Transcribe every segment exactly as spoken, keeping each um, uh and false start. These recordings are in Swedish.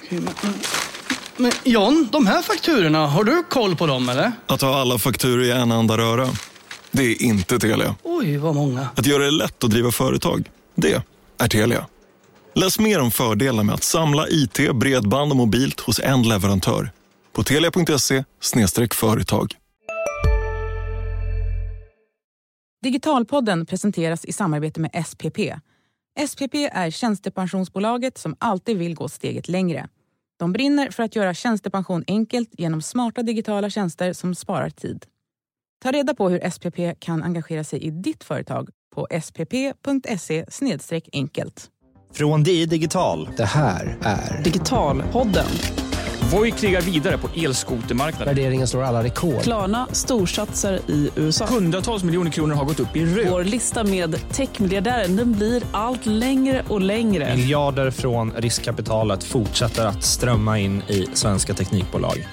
Okej, men, men John, de här fakturorna, har du koll på dem eller? Att ha alla fakturor i en enda röra, det är inte Telia. Oj, vad många. Att göra det lätt att driva företag, det är Telia. Läs mer om fördelarna med att samla I T, bredband och mobilt hos en leverantör på telia punkt se slash företag. Digitalpodden presenteras i samarbete med S P P. S P P är tjänstepensionsbolaget som alltid vill gå steget längre. De brinner för att göra tjänstepension enkelt genom smarta digitala tjänster som sparar tid. Ta reda på hur S P P kan engagera sig i ditt företag på s p p punkt se slash enkelt. Från D I Digital. Det här är Digitalpodden. Voi krigar vidare på elskotermarknaden. Värderingen slår alla rekord. Klarna storsatsar i U S A. Hundratals miljoner kronor har gått upp i rök. Vår lista med techmiljardären, den blir allt längre och längre. Miljarder från riskkapitalet fortsätter att strömma in i svenska teknikbolag.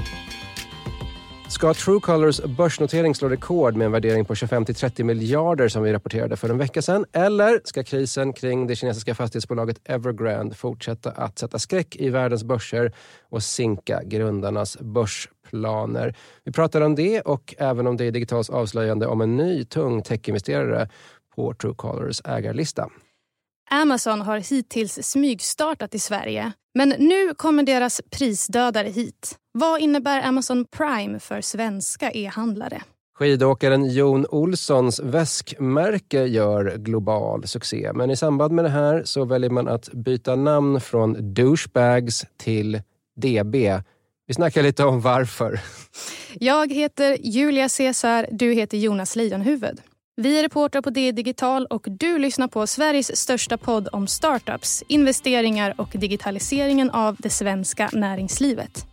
Ska Truecolors börsnotering slå rekord med en värdering på tjugofem till trettio miljarder som vi rapporterade för en vecka sedan? Eller ska krisen kring det kinesiska fastighetsbolaget Evergrande fortsätta att sätta skräck i världens börser och sinka grundarnas börsplaner? Vi pratar om det och även om det i Digitals avslöjande om en ny tung techinvesterare på Truecolors ägarlista. Amazon har hittills smygstartat i Sverige, men nu kommer deras prisdödare hit. Vad innebär Amazon Prime för svenska e-handlare? Skidåkaren Jon Olssons väskmärke gör global succé. Men i samband med det här så väljer man att byta namn från douchebags till D B. Vi snackar lite om varför. Jag heter Julia Cesar, du heter Jonas Lejonhuvud. Vi är reportrar på D I Digital och du lyssnar på Sveriges största podd om startups, investeringar och digitaliseringen av det svenska näringslivet.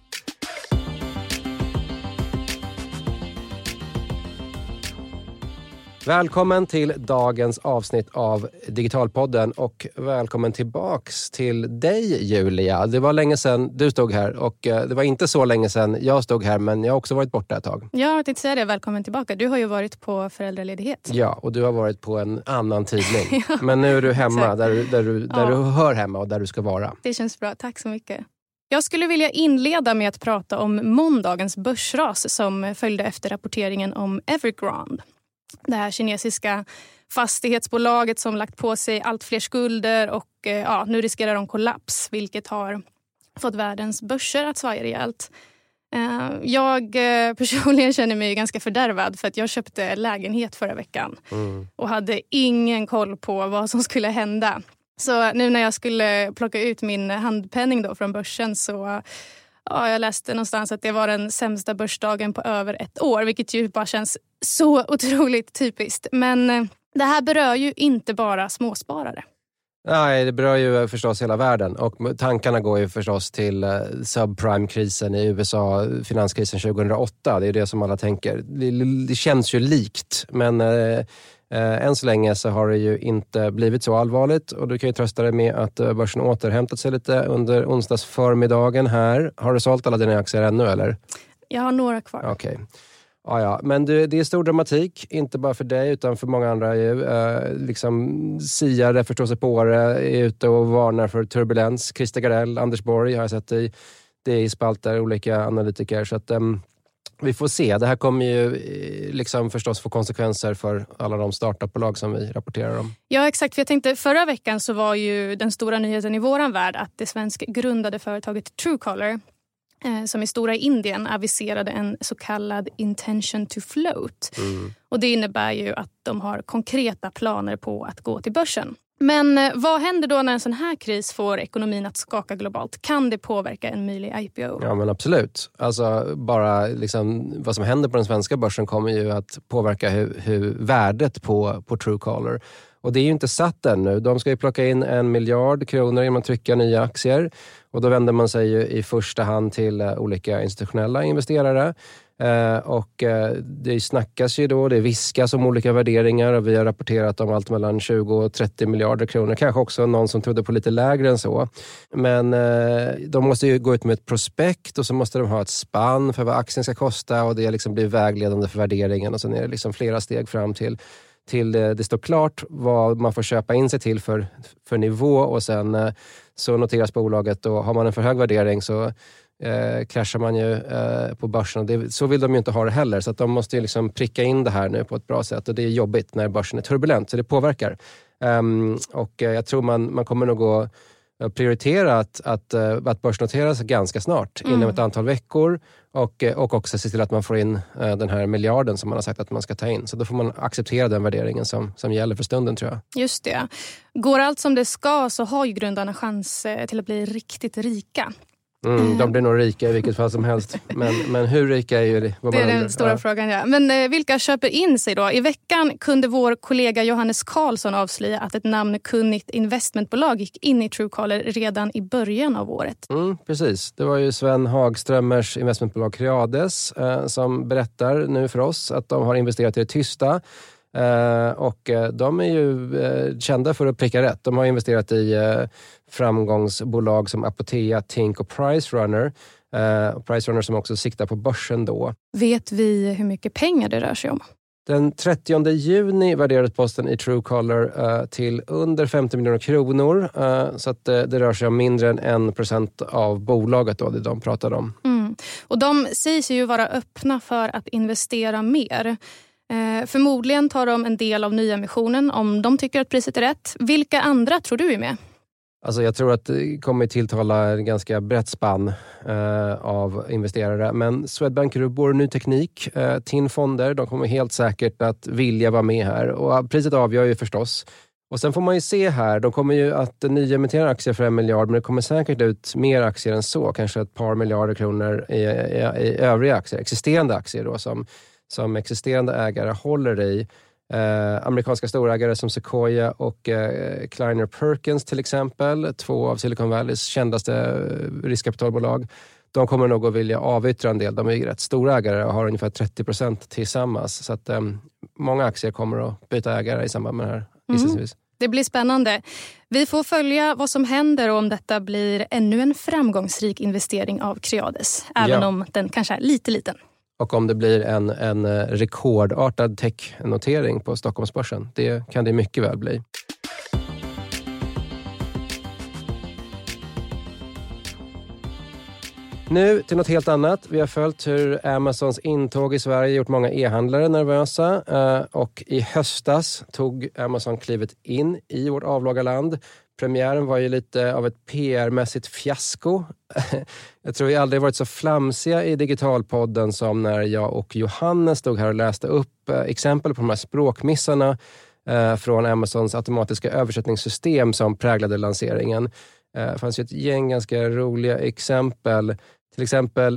Välkommen till dagens avsnitt av Digitalpodden och välkommen tillbaks till dig Julia. Det var länge sedan du stod här och det var inte så länge sedan jag stod här, men jag har också varit borta ett tag. Jag tänkte säga det, välkommen tillbaka. Du har ju varit på föräldraledighet. Ja, och du har varit på en annan tidning. ja, men nu är du hemma där, du, där, du, där ja. du hör hemma och där du ska vara. Det känns bra, tack så mycket. Jag skulle vilja inleda med att prata om måndagens börsras som följde efter rapporteringen om Evergrande. Det här kinesiska fastighetsbolaget som lagt på sig allt fler skulder och ja, nu riskerar de kollaps, vilket har fått världens börser att svaja rejält. Jag personligen känner mig ganska fördärvad för att jag köpte lägenhet förra veckan mm. och hade ingen koll på vad som skulle hända. Så nu när jag skulle plocka ut min handpenning då från börsen så... Ja, jag läste någonstans att det var den sämsta börsdagen på över ett år, vilket ju bara känns så otroligt typiskt. Men det här berör ju inte bara småsparare. Nej, det berör ju förstås hela världen och tankarna går ju förstås till subprime-krisen i U S A, finanskrisen tjugohundraåtta. Det är det som alla tänker. Det, det känns ju likt, men... Eh, Eh, än så länge så har det ju inte blivit så allvarligt och du kan ju trösta dig med att börsen återhämtat sig lite under onsdags förmiddagen här. Har du sålt alla dina aktier ännu eller? Jag har några kvar. Okej. Okay. Ja, ja. Men du, det är stor dramatik, inte bara för dig utan för många andra ju. Eh, liksom siare, förståsigpåare är ute och varnar för turbulens. Christer Gardell, Anders Borg har jag sett i, det i spalter, olika analytiker så att... Um, Vi får se. Det här kommer ju liksom förstås få konsekvenser för alla de startupbolag som vi rapporterar om. Ja, exakt. För jag tänkte förra veckan så var ju den stora nyheten i våran värld att det svenska grundade företaget Truecolor eh, som är stora i Indien aviserade en så kallad intention to float. Mm. Och det innebär ju att de har konkreta planer på att gå till börsen. Men vad händer då när en sån här kris får ekonomin att skaka globalt? Kan det påverka en möjlig I P O? Ja, men absolut. Alltså bara liksom, vad som händer på den svenska börsen kommer ju att påverka hur, hur värdet på, på Truecolor. Och det är ju inte satt ännu. De ska ju plocka in en miljard kronor genom att trycka nya aktier. Och då vänder man sig ju i första hand till uh, olika institutionella investerare. Uh, och uh, det snackas ju då, det viskas om olika värderingar och vi har rapporterat om allt mellan tjugo och trettio miljarder kronor. Kanske också någon som trodde på lite lägre än så. Men uh, de måste ju gå ut med ett prospekt och så måste de ha ett spann för vad aktien ska kosta och det liksom blir vägledande för värderingen och sen är det liksom flera steg fram till till det, det står klart vad man får köpa in sig till för, för nivå och sen eh, så noteras bolaget och har man en för hög värdering så eh, kraschar man ju eh, på börsen. Och det, så vill de ju inte ha det heller, så att de måste ju liksom pricka in det här nu på ett bra sätt och det är jobbigt när börsen är turbulent, så det påverkar. Um, och eh, jag tror man, man kommer nog gå prioritera att, att, att börsnoteras ganska snart, mm. inom ett antal veckor och, och också se till att man får in den här miljarden som man har sagt att man ska ta in. Så då får man acceptera den värderingen som, som gäller för stunden, tror jag. Just det. Går allt som det ska så har ju grundarna chans till att bli riktigt rika. Mm, de blir nog rika i vilket fall som helst. Men, men hur rika är ju det? Vad det är man den undrar. stora ja. frågan, ja. Men eh, vilka köper in sig då? I veckan kunde vår kollega Johannes Karlsson avslöja att ett namnkunnigt investmentbolag gick in i Truecaller redan i början av året. Mm, precis. Det var ju Sven Hagströmers investmentbolag Creades eh, som berättar nu för oss att de har investerat i det tysta. Uh, och uh, de är ju uh, kända för att pricka rätt. De har investerat i uh, framgångsbolag som Apotea, Tink och Pricerunner. Uh, Pricerunner som också siktar på börsen då. Vet vi hur mycket pengar det rör sig om? Den trettionde juni värderades posten i Truecaller uh, till under femtio miljoner kronor. Uh, så att uh, det rör sig om mindre än en procent av bolaget då, det de pratade om. Mm. Och de säger ju vara öppna för att investera mer. Eh, förmodligen tar de en del av nyemissionen om de tycker att priset är rätt. Vilka andra tror du är med? Alltså jag tror att det kommer tilltala en ganska brett spann eh, av investerare. Men Swedbank, Robur, Ny Teknik, eh, Tin Fonder, de kommer helt säkert att vilja vara med här. Och priset avgör ju förstås. Och sen får man ju se här, de kommer ju att nyemittera aktier för en miljard, men det kommer säkert ut mer aktier än så. Kanske ett par miljarder kronor i, i, i övriga aktier, existerande aktier då som... som existerande ägare håller i. Eh, amerikanska storägare som Sequoia och eh, Kleiner Perkins till exempel, två av Silicon Valleys kändaste riskkapitalbolag. De kommer nog att vilja avyttra en del. De är ju rätt stora ägare och har ungefär trettio procent tillsammans. Så att eh, många aktier kommer att byta ägare i samband med det här. Mm. Det blir spännande. Vi får följa vad som händer och om detta blir ännu en framgångsrik investering av Creades. Även ja. om den kanske är lite liten. Och om det blir en, en rekordartad tech-notering på Stockholmsbörsen. Det kan det mycket väl bli. Nu till något helt annat. Vi har följt hur Amazons intåg i Sverige gjort många e-handlare nervösa. Och i höstas tog Amazon klivet in i vårt avlånga land. Premiären var ju lite av ett P R-mässigt fiasko. Jag tror vi aldrig varit så flamsiga i Digitalpodden som när jag och Johannes stod här och läste upp exempel på de här språkmissarna från Amazons automatiska översättningssystem som präglade lanseringen. Det fanns ju ett gäng ganska roliga exempel. Till exempel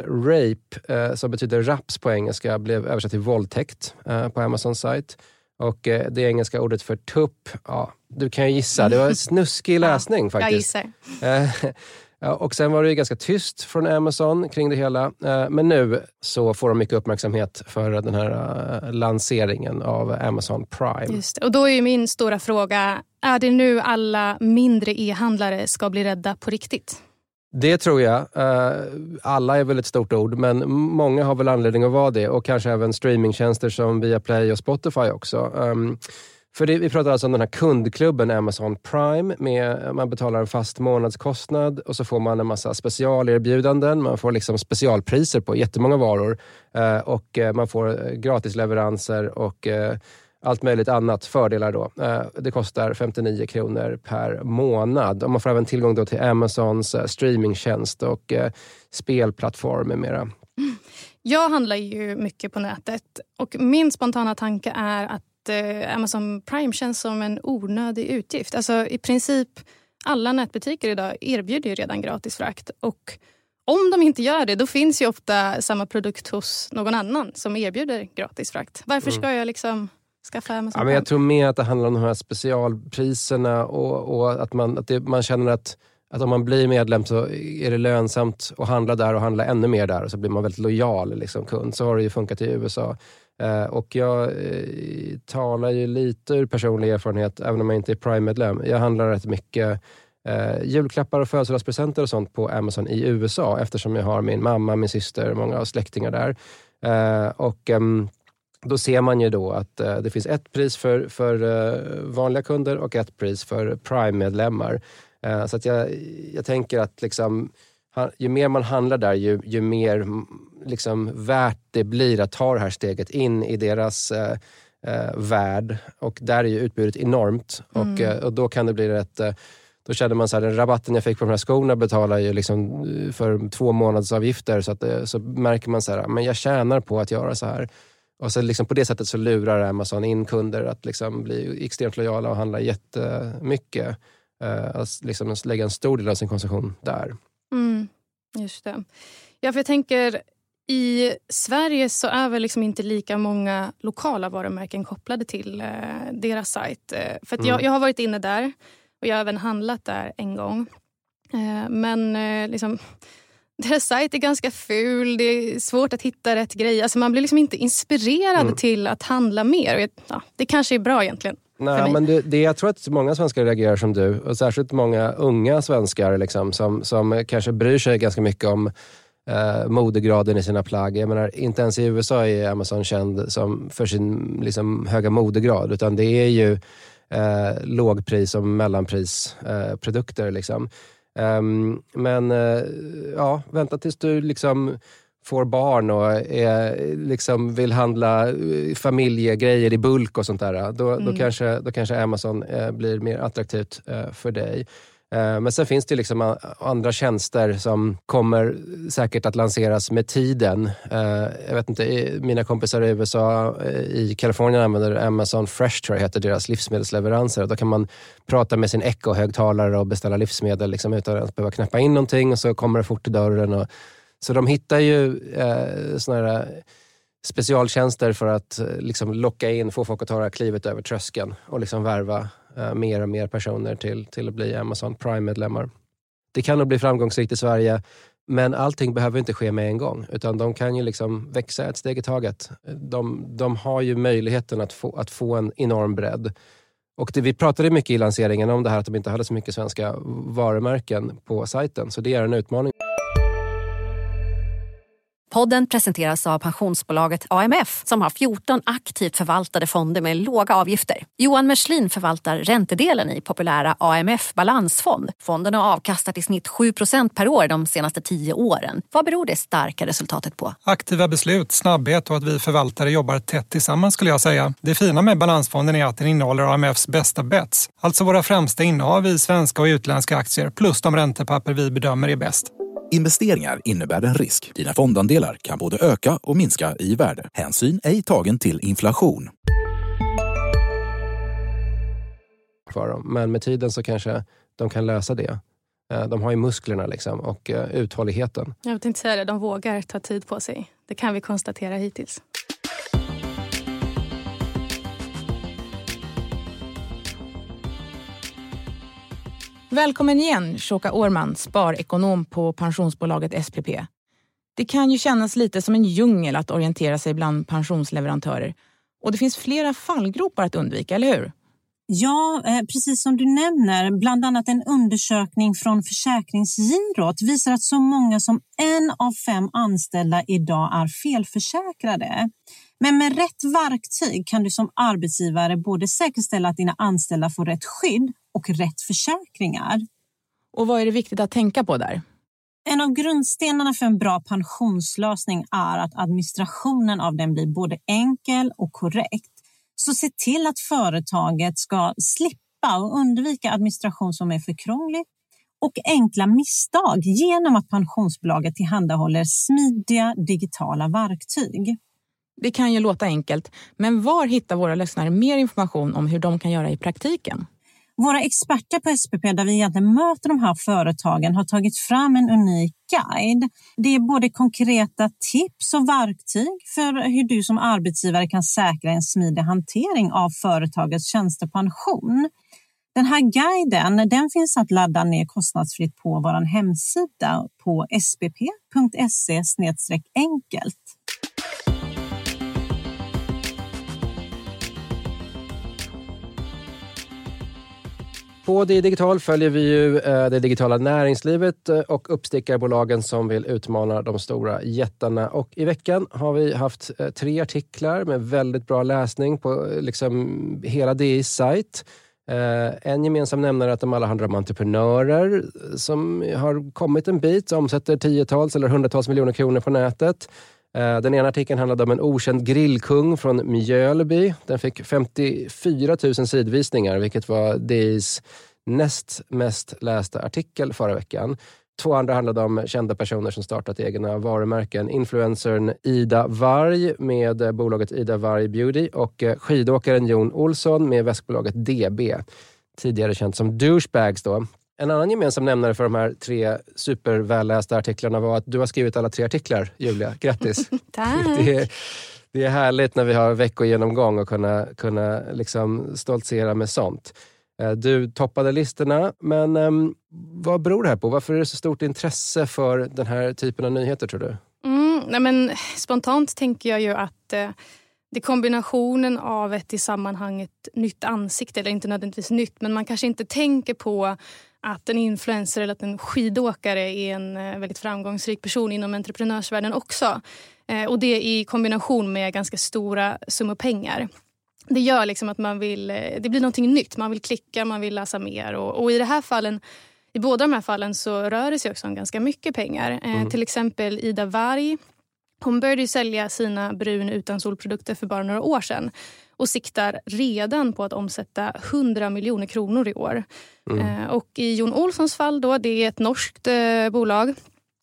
rape, som betyder raps på engelska, blev översatt till våldtäkt på Amazons sajt. Och det engelska ordet för tupp, ja, du kan ju gissa. Det var en snuskig läsning ja, faktiskt. Jag gissar. Ja, och sen var det ju ganska tyst från Amazon kring det hela. Men nu så får de mycket uppmärksamhet för den här lanseringen av Amazon Prime. Just det. Och då är ju min stora fråga, är det nu alla mindre e-handlare ska bli rädda på riktigt? Det tror jag. Alla är väl ett stort ord, men många har väl anledning att vara det. Och kanske även streamingtjänster som Viaplay och Spotify också. För det, vi pratar alltså om den här kundklubben Amazon Prime. Med, man betalar en fast månadskostnad och så får man en massa specialerbjudanden. Man får liksom specialpriser på jättemånga varor. Och man får gratisleveranser och allt möjligt annat, fördelar då. Det kostar femtionio kronor per månad. Och man får även tillgång då till Amazons streamingtjänst och spelplattform med mera. Jag handlar ju mycket på nätet och min spontana tanke är att Amazon Prime känns som en onödig utgift. Alltså i princip alla nätbutiker idag erbjuder ju redan gratis frakt. Och om de inte gör det, då finns ju ofta samma produkt hos någon annan som erbjuder gratis frakt. Varför ska jag liksom skaffa Amazon ja, men jag tror mer att det handlar om de här specialpriserna och, och att, man, att det, man känner att, att om man blir medlem så är det lönsamt att handla där och handla ännu mer där och så blir man väldigt lojal liksom, kund. Så har det ju funkat i U S A. Uh, och jag uh, talar ju lite ur personlig erfarenhet även om jag inte är Prime-medlem. Jag handlar rätt mycket uh, julklappar och födelsedagspresenter och sånt på Amazon i U S A eftersom jag har min mamma, min syster, många av släktingar där. Uh, och um, då ser man ju då att uh, det finns ett pris för, för uh, vanliga kunder och ett pris för Prime-medlemmar. Uh, så att jag, jag tänker att liksom, ju mer man handlar där, ju, ju mer liksom, värt det blir att ta det här steget in i deras uh, uh, värld. Och där är ju utbudet enormt. Mm. Och, uh, och då kan det bli rätt... Uh, Då kände man så här, den rabatten jag fick på de här skorna betalar ju liksom för två månaders avgifter. Så, att, så märker man så här, men jag tjänar på att göra så här. Och så liksom på det sättet så lurar Amazon in kunder att liksom bli extremt lojala och handla jättemycket. Uh, att liksom lägga en stor del av sin konsumtion där. Mm, just det. Ja, för jag tänker, i Sverige så är väl liksom inte lika många lokala varumärken kopplade till uh, deras sajt. Uh, för att mm. jag, jag har varit inne där. Och jag har även handlat där en gång. Eh, men eh, liksom, deras sajt är ganska ful. Det är svårt att hitta rätt grej. Alltså man blir liksom inte inspirerad mm. till att handla mer. Och jag, ja, det kanske är bra egentligen. Nej, men det, det, jag tror att många svenskar reagerar som du. Och särskilt många unga svenskar liksom, som, som kanske bryr sig ganska mycket om eh, modegraden i sina plagg. Jag menar, inte ens i U S A är Amazon känd som för sin liksom, höga modegrad. Utan det är ju Eh, lågpris- och mellanprisprodukter. Eh, liksom. um, men eh, ja, vänta tills du liksom får barn och är, liksom vill handla familjegrejer i bulk och sånt där. Då, mm. då, kanske, då kanske Amazon eh, blir mer attraktivt eh, för dig. Eh, men sen finns det liksom andra tjänster som kommer säkert att lanseras med tiden. Eh, jag vet inte, mina kompisar i U S A, eh, i Kalifornien använder Amazon Fresh, tror jag heter deras livsmedelsleveranser. Då kan man prata med sin Echo-högtalare och beställa livsmedel liksom, utan att behöva knäppa in någonting, och så kommer det fort i dörren. Och, så de hittar ju eh, såna här specialtjänster för att liksom locka in, få folk att ta klivet över tröskeln och liksom värva uh, mer och mer personer till, till att bli Amazon Prime-medlemmar. Det kan nog bli framgångsrikt i Sverige, men allting behöver inte ske med en gång, utan de kan ju liksom växa ett steg i taget. De, de har ju möjligheten att få, att få en enorm bredd. Och det, vi pratade mycket i lanseringen om det här att de inte hade så mycket svenska varumärken på sajten, så det är en utmaning. Podden presenteras av pensionsbolaget A M F som har fjorton aktivt förvaltade fonder med låga avgifter. Johan Merslin förvaltar räntedelen i populära A M F balansfond. Fonden har avkastat i snitt sju procent per år de senaste tio åren. Vad beror det starka resultatet på? Aktiva beslut, snabbhet och att vi förvaltare jobbar tätt tillsammans skulle jag säga. Det fina med balansfonden är att den innehåller A M Fs bästa bets. Alltså våra främsta innehav i svenska och utländska aktier plus de räntepapper vi bedömer är bäst. Investeringar innebär en risk. Dina fondandelar kan både öka och minska i värde. Hänsyn ej tagen till inflation. För dem. Men med tiden så kanske de kan lösa det. De har ju musklerna liksom och uthålligheten. Jag tänkte säga det, de vågar ta tid på sig. Det kan vi konstatera hittills. Välkommen igen, Shoka Årman, sparekonom på pensionsbolaget S P P. Det kan ju kännas lite som en djungel att orientera sig bland pensionsleverantörer. Och det finns flera fallgropar att undvika, eller hur? Ja, precis som du nämner. Bland annat en undersökning från Försäkringsgirot visar att så många som en av fem anställda idag är felförsäkrade. Men med rätt verktyg kan du som arbetsgivare både säkerställa att dina anställda får rätt skydd och rätt försäkringar. Och vad är det viktigt att tänka på där? En av grundstenarna för en bra pensionslösning är att administrationen av den blir både enkel och korrekt. Så se till att företaget ska slippa och undvika administration som är för krånglig och enkla misstag genom att pensionsbolaget tillhandahåller smidiga digitala verktyg. Det kan ju låta enkelt, men var hittar våra lyssnare mer information om hur de kan göra i praktiken? Våra experter på S P P, där vi egentligen möter de här företagen, har tagit fram en unik guide. Det är både konkreta tips och verktyg för hur du som arbetsgivare kan säkra en smidig hantering av företagets tjänstepension. Den här guiden, den finns att ladda ner kostnadsfritt på vår hemsida på s p p punkt se slash enkelt. På Det Digital följer vi ju eh, det digitala näringslivet eh, och uppstickarbolagen som vill utmana de stora jättarna. Och i veckan har vi haft eh, tre artiklar med väldigt bra läsning på eh, liksom hela D I's sajt. Eh, en gemensam nämnare är att de alla handlar om entreprenörer som har kommit en bit, omsätter tiotals eller hundratals miljoner kronor på nätet. Eh, den ena artikeln handlade om en okänd grillkung från Mjölby. Den fick femtiofyra tusen sidvisningar, vilket var D I's näst mest lästa artikel förra veckan. Två andra handlade om kända personer som startat egna varumärken. Influencern Ida Warg med bolaget Ida Warg Beauty och skidåkaren Jon Olsson med väskbolaget D B. Tidigare känt som douchebags då. En annan gemensam nämnare för de här tre supervällästa artiklarna var att du har skrivit alla tre artiklar, Julia. Grattis! Tack! Det är, det är härligt när vi har veckogenomgång och kunna, kunna liksom stoltsera med sånt. Du toppade listorna, men um, vad beror det här på? Varför är det så stort intresse för den här typen av nyheter, tror du? Mm, nej men, spontant tänker jag ju att eh, det är kombinationen av ett i sammanhanget nytt ansikte, eller inte nödvändigtvis nytt, men man kanske inte tänker på att en influencer eller att en skidåkare är en eh, väldigt framgångsrik person inom entreprenörsvärlden också. Eh, och det i kombination med ganska stora summor pengar. Det gör liksom att man vill, det blir någonting nytt. Man vill klicka, man vill läsa mer. Och, och i det här fallen, i båda de här fallen så rör det sig också om ganska mycket pengar. Mm. Eh, till exempel Ida Warg. Hon började ju sälja sina brun utan solprodukter för bara några år sedan. Och siktar redan på att omsätta hundra miljoner kronor i år. Mm. Eh, och i Jon Olssons fall då, det är ett norskt eh, bolag.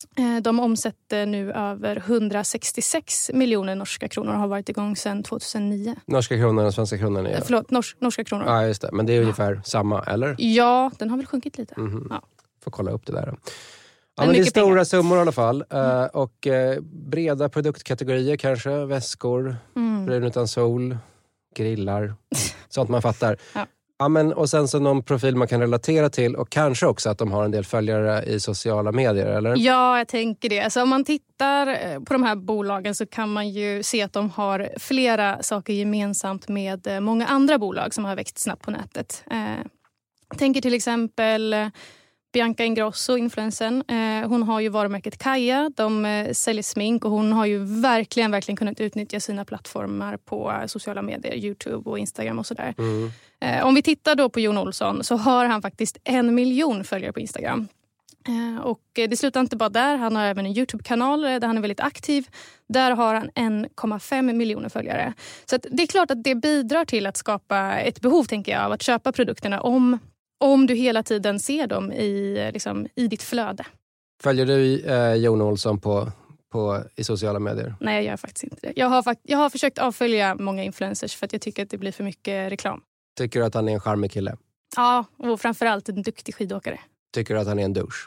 De omsätter nu över hundrasextiosex miljoner norska kronor och har varit igång sedan tjugohundranio. Norska kronor och svenska kronor? Ja. Förlåt, nors- norska kronor. Ja, just det. Men det är ungefär ja. samma, eller? Ja, den har väl sjunkit lite. Mm-hmm. Ja. Får kolla upp det där då. Ja, men det är stora pengar. Summor i alla fall. Mm. Och breda produktkategorier kanske. Väskor, mm. brun utan sol, grillar. Sånt man fattar. Ja. Ja, men, och sen så någon profil man kan relatera till och kanske också att de har en del följare i sociala medier, eller? Ja, jag tänker det. Alltså, om man tittar på de här bolagen så kan man ju se att de har flera saker gemensamt med många andra bolag som har växt snabbt på nätet. Eh, jag tänker till exempel Bianca Ingrosso, influencern. Eh, hon har ju varumärket Kaja. De eh, säljer smink och hon har ju verkligen, verkligen kunnat utnyttja sina plattformar på sociala medier, YouTube och Instagram och sådär. Mm. Eh, om vi tittar då på Jon Olsson så har han faktiskt en miljon följare på Instagram. Eh, och det slutar inte bara där. Han har även en YouTube-kanal där han är väldigt aktiv. Där har han en komma fem miljoner följare. Så att det är klart att det bidrar till att skapa ett behov, tänker jag, av att köpa produkterna om Om du hela tiden ser dem i, liksom, i ditt flöde. Följer du eh, Jon Olsson på, på, i sociala medier? Nej, jag gör faktiskt inte det. Jag har, fakt- jag har försökt avfölja många influencers för att jag tycker att det blir för mycket reklam. Tycker du att han är en charmig kille? Ja, och framförallt en duktig skidåkare. Tycker du att han är en douche?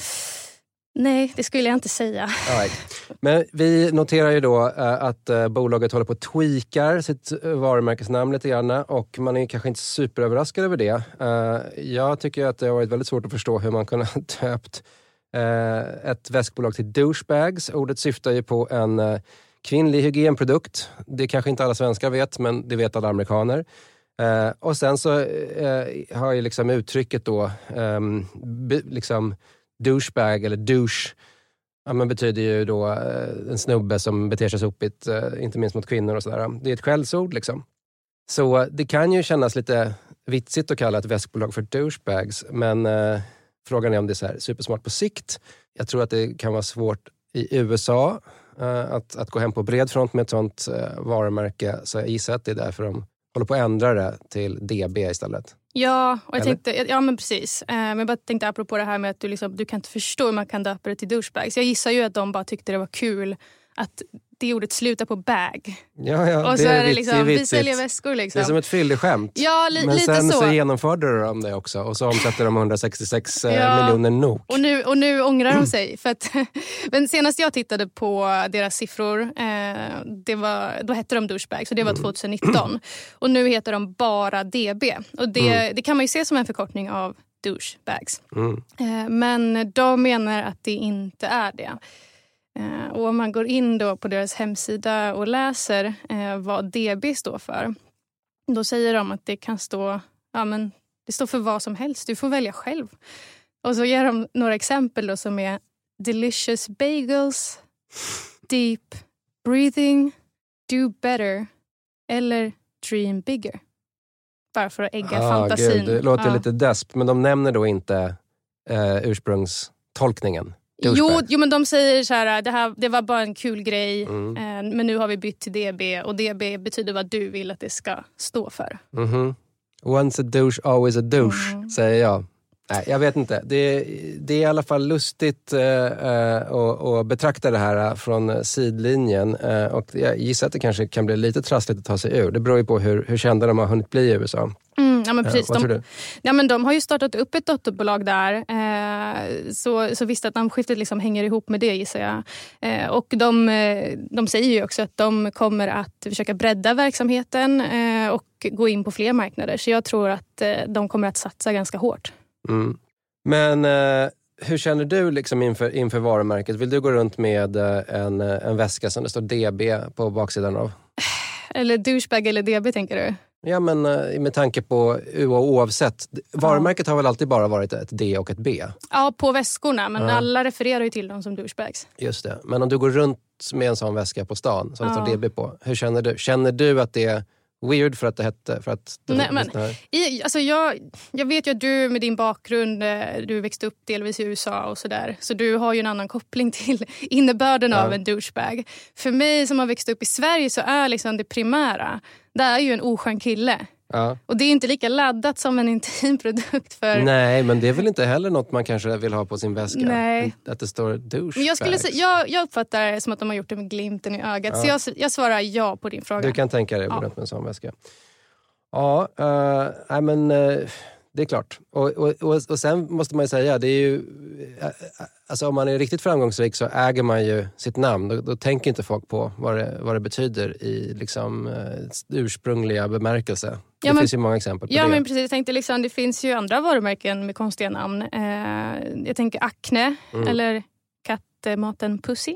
Nej, det skulle jag inte säga. Right. Men vi noterar ju då äh, att äh, bolaget håller på att tweakar sitt äh, varumärkesnamn lite grann och man är kanske inte superöverraskad över det. Äh, jag tycker att det har varit väldigt svårt att förstå hur man kunde ha döpt äh, ett väskbolag till douchebags. Ordet syftar ju på en äh, kvinnlig hygienprodukt. Det kanske inte alla svenskar vet, men det vet alla amerikaner. Äh, och sen så äh, har ju liksom uttrycket då äh, be, liksom douchebag eller douche, ja, men betyder ju då eh, en snubbe som beter sig sopigt, eh, inte minst mot kvinnor och sådär. Det är ett skällsord liksom. Så det kan ju kännas lite vitsigt att kalla ett väskbolag för douchebags, men eh, frågan är om det är så här supersmart på sikt. Jag tror att det kan vara svårt i U S A eh, att, att gå hem på bred front med ett sånt eh, varumärke, så jag gissar att det är därför de håller på att ändra det till D B istället. Ja, och jag tänkte, ja men precis. Eh, men jag bara tänkte apropå det här med att du, liksom, du kan inte förstå hur man kan döpa det till douchebags. Jag gissar ju att de bara tyckte det var kul att det ordet slutar på bag. Ja, ja, och så är det liksom, vi säljer väskor liksom. Det är som ett fylleskämt. Ja, li- men lite sen så. så genomförde de det också. Och så omsätter de hundrasextiosex ja. miljoner nok. Och nu, och nu ångrar de sig. För att, men senast jag tittade på deras siffror, eh, det var, då hette de douchebags. Så det var tjugonitton. Och nu heter de bara D B. Och det, mm. det kan man ju se som en förkortning av douchebags. Mm. Eh, men de menar att det inte är det. Uh, och om man går in då på deras hemsida och läser uh, vad D B står för, då säger de att det kan stå ja, men, Det står för vad som helst. Du får välja själv. Och så ger de några exempel då som är delicious bagels, deep breathing, do better eller dream bigger. Bara för att ägga ah, fantasin. Gud, det låter ja. lite desp, men de nämner då inte eh, ursprungstolkningen. Jo, jo, men de säger så här, det, här, det var bara en kul grej, mm. eh, men nu har vi bytt till D B och D B betyder vad du vill att det ska stå för. Mm-hmm. Once a douche, always a douche, mm. säger jag. Nej, jag vet inte. Det, det är i alla fall lustigt eh, att, att betrakta det här från sidlinjen. Eh, och jag gissar att det kanske kan bli lite trassligt att ta sig ur. Det beror ju på hur, hur kända de har hunnit bli i U S A. Mm, ja, men precis. Eh, vad de, tror du? Ja, men de har ju startat upp ett dotterbolag där. Eh, så, så visst att namnskiftet liksom hänger ihop med det, gissar jag. Eh, och de, de säger ju också att de kommer att försöka bredda verksamheten eh, och gå in på fler marknader. Så jag tror att eh, de kommer att satsa ganska hårt. Mm. Men eh, hur känner du liksom inför, inför varumärket? Vill du gå runt med eh, en, en väska som det står D B på baksidan av? Eller douchebag eller D B, tänker du? Ja, men eh, med tanke på oavsett. Varumärket har väl alltid bara varit ett D och ett B? Ja, på väskorna. Men ja. alla refererar ju till dem som douchebags. Just det. Men om du går runt med en sån väska på stan som det ja. står D B på. Hur känner du? Känner du att det är weird för att det hette... För att det Nej, men, i, alltså jag, jag vet ju att du med din bakgrund, du växte upp delvis i U S A och sådär. Så du har ju en annan koppling till innebörden ja. av en douchebag. För mig som har växt upp i Sverige så är liksom det primära, det är ju en oskön kille. Ja. Och det är inte lika laddat som en intim produkt för... Nej, men det är väl inte heller något man kanske vill ha på sin väska. Nej. Att det står douchebags. Men jag, skulle säga, jag, jag uppfattar det som att de har gjort det med glimten i ögat. Ja. Så jag, jag svarar ja på din fråga. Du kan tänka dig att gå runt med en sån väska. Ja, uh, nej men uh, det är klart. Och, och, och, och sen måste man ju säga, det är ju... Uh, alltså om man är riktigt framgångsrik så äger man ju sitt namn. Då, då tänker inte folk på vad det, vad det betyder i liksom uh, ursprungliga bemärkelse. Det ja, men, finns ju många exempel på ja, det. Ja, men precis. Jag tänkte liksom, det finns ju andra varumärken med konstiga namn. Eh, jag tänker Acne mm. eller kattmaten Pussy.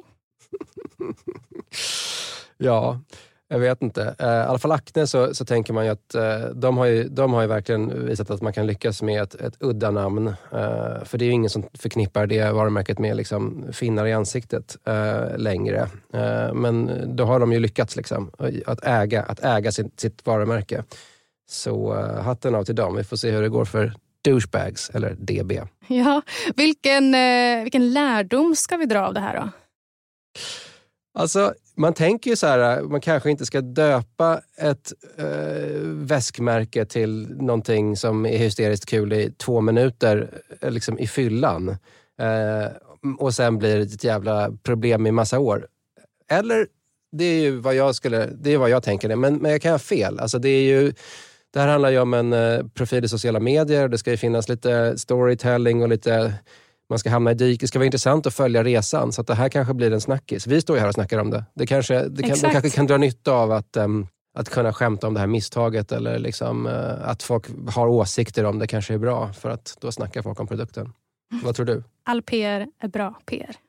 Ja, jag vet inte. Uh, I alla fall Acne så, så tänker man ju att uh, de, har ju, de har ju verkligen visat att man kan lyckas med ett, ett udda namn. Uh, för det är ju ingen som förknippar det varumärket med liksom finnar i ansiktet uh, längre. Uh, men då har de ju lyckats liksom, att äga, att äga sitt, sitt varumärke. Så uh, hatten av till dem. Vi får se hur det går för douchebags eller D B. Ja, vilken, uh, vilken lärdom ska vi dra av det här då? Alltså, man tänker ju så här, man kanske inte ska döpa ett uh, väskmärke till någonting som är hysteriskt kul i två minuter liksom i fyllan. Uh, och sen blir det ett jävla problem i massa år. Eller, det är ju vad jag skulle, det är vad jag tänker det. Men, men jag kan ha fel. Alltså det är ju... Det här handlar ju om en uh, profil i sociala medier. Det ska ju finnas lite storytelling och lite... Man ska hamna i dyk. Det ska vara intressant att följa resan. Så att det här kanske blir en snackis. Vi står ju här och snackar om det. Det kanske, det kan, de kanske kan dra nytta av att, um, att kunna skämta om det här misstaget. Eller liksom, uh, att folk har åsikter om det kanske är bra. För att då snackar folk om produkten. Mm. Vad tror du? All P R är bra P R.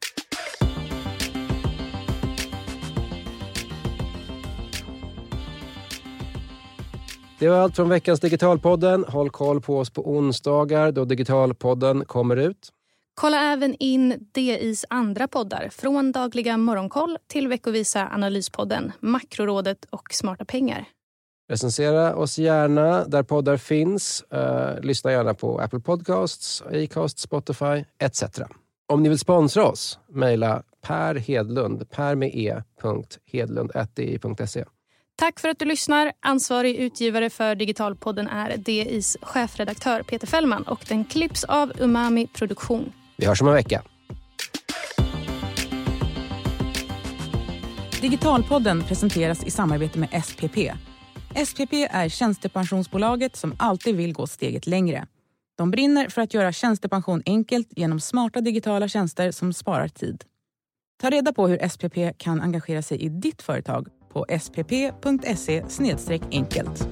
Det var allt från veckans Digitalpodden. Håll koll på oss på onsdagar då Digitalpodden kommer ut. Kolla även in D I:s andra poddar. Från dagliga morgonkoll till veckovisa analyspodden, Makrorådet och Smarta pengar. Recensera oss gärna där poddar finns. Uh, lyssna gärna på Apple Podcasts, Acast, Spotify et cetera. Om ni vill sponsra oss, mejla Per Hedlund, per med e, punkt, hedlund, at d i punkt se. Tack för att du lyssnar. Ansvarig utgivare för Digitalpodden är D I:s chefredaktör Peter Fällman och den klipps av Umami Produktion. Vi hörs om en vecka. Digitalpodden presenteras i samarbete med S P P. S P P är tjänstepensionsbolaget som alltid vill gå steget längre. De brinner för att göra tjänstepension enkelt genom smarta digitala tjänster som sparar tid. Ta reda på hur S P P kan engagera sig i ditt företag på spp.se snedstreck enkelt.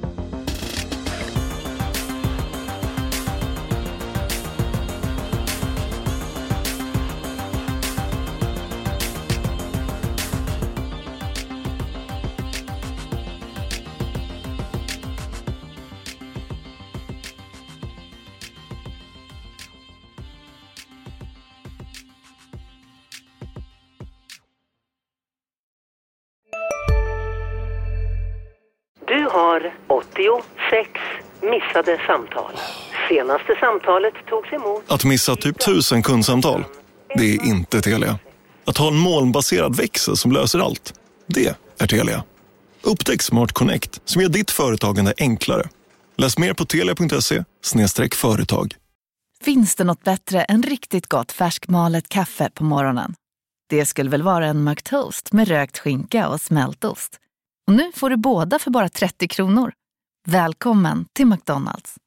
har åttiosex missade samtal. Senaste samtalet togs emot... Att missa typ tusen kundsamtal, det är inte Telia. Att ha en molnbaserad växel som löser allt, det är Telia. Upptäck Smart Connect som gör ditt företagande enklare. Läs mer på telia punkt se slash företag. Finns det något bättre än riktigt gott färskmalet kaffe på morgonen? Det skulle väl vara en McToast med rökt skinka och smältost. Och nu får du båda för bara trettio kronor. Välkommen till McDonald's.